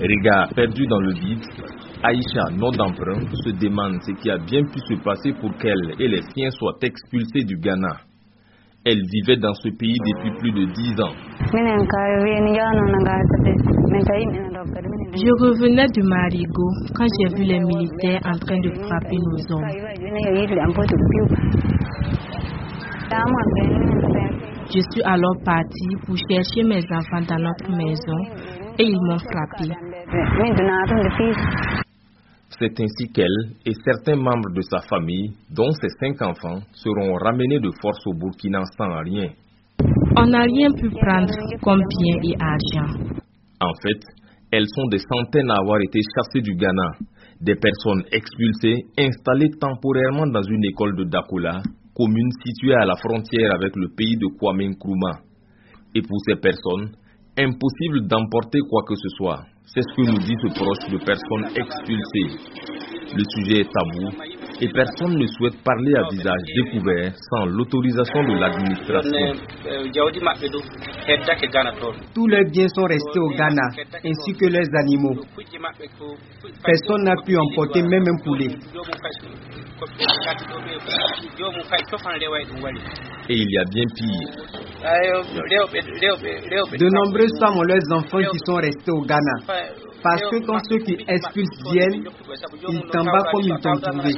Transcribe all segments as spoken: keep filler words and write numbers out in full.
Regard perdu dans le vide, Aïcha, non d'emprunt, se demande ce qui a bien pu se passer pour qu'elle et les siens soient expulsés du Ghana. Elle vivait dans ce pays depuis plus de dix ans. Je revenais de Marigo quand j'ai vu les militaires en train de frapper nos hommes. Je suis alors parti pour chercher mes enfants dans notre maison et ils m'ont frappé. C'est ainsi qu'elle et certains membres de sa famille, dont ses cinq enfants, seront ramenés de force au Burkina sans rien. On n'a rien pu prendre comme bien et argent. En fait, elles sont des centaines à avoir été chassées du Ghana. Des personnes expulsées, installées temporairement dans une école de Dakola, commune située à la frontière avec le pays de Kwame Nkrumah. Et pour ces personnes, impossible d'emporter quoi que ce soit. C'est ce que nous dit ce proche de personnes expulsées. Le sujet est tabou et personne ne souhaite parler à visage découvert sans l'autorisation de l'administration. Tous leurs biens sont restés au Ghana, ainsi que leurs animaux. Personne n'a pu emporter même un poulet. Et il y a bien pire. De nombreuses femmes ont leurs enfants qui sont restés au Ghana. Parce que quand ceux qui expulsent viennent, ils t'embarquent comme ils t'ont trouvé.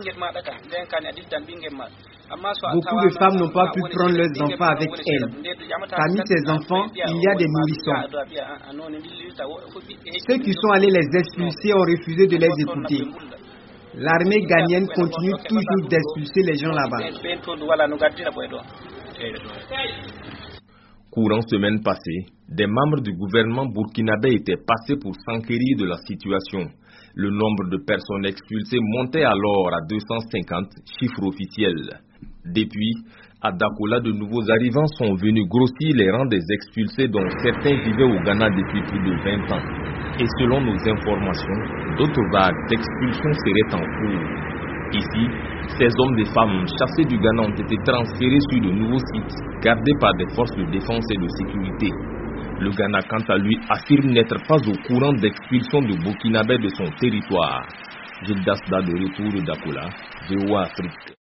Beaucoup de femmes n'ont pas pu prendre leurs enfants avec elles. Parmi ces enfants, il y a des nourrissons. Ceux qui sont allés les expulser ont refusé de les écouter. L'armée ghanéenne continue toujours d'expulser les gens là-bas. Courant semaine passée, des membres du gouvernement burkinabé étaient passés pour s'enquérir de la situation. Le nombre de personnes expulsées montait alors à deux cent cinquante, chiffre officiel. Depuis, à Dakola, de nouveaux arrivants sont venus grossir les rangs des expulsés dont certains vivaient au Ghana depuis plus de vingt ans. Et selon nos informations, d'autres vagues d'expulsion seraient en cours. Ici, ces hommes et femmes chassés du Ghana ont été transférés sur de nouveaux sites gardés par des forces de défense et de sécurité. Le Ghana, quant à lui, affirme n'être pas au courant d'expulsion de Burkinabé de son territoire. Gilles Dasda de retour de Dakola, V O A Afrique.